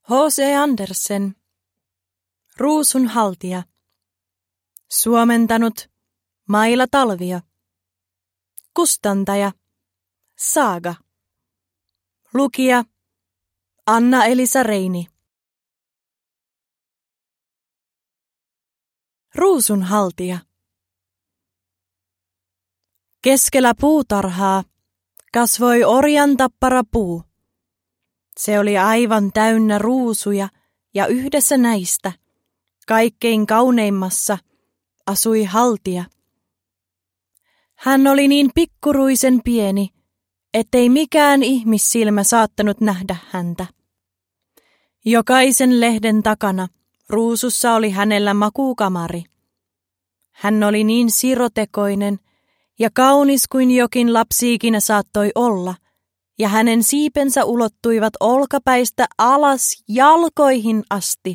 H.C. Andersen, Ruusunhaltija. Suomentanut Maila Talvio. Kustantaja Saaga. Lukija Anna-Elisa Reini. Ruusunhaltija. Keskellä puutarhaa kasvoi orjantappara puu. Se oli aivan täynnä ruusuja ja yhdessä näistä, kaikkein kauneimmassa, asui haltija. Hän oli niin pikkuruisen pieni, ettei mikään ihmissilmä saattanut nähdä häntä. Jokaisen lehden takana ruusussa oli hänellä makuukamari. Hän oli niin sirotekoinen ja kaunis kuin jokin lapsi ikinä saattoi olla, ja hänen siipensä ulottuivat olkapäistä alas jalkoihin asti.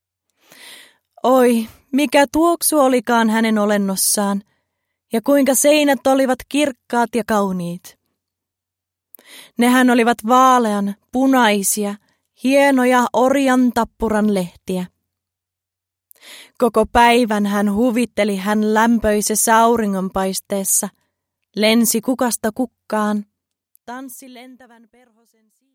Oi, mikä tuoksu olikaan hänen olennossaan, ja kuinka seinät olivat kirkkaat ja kauniit. Nehän olivat vaalean, punaisia, hienoja orjantappuran lehtiä. Koko päivän hän huvitteli hän lämpöisessä auringonpaisteessa, lensi kukasta kukkaan, tanssi lentävän perhosen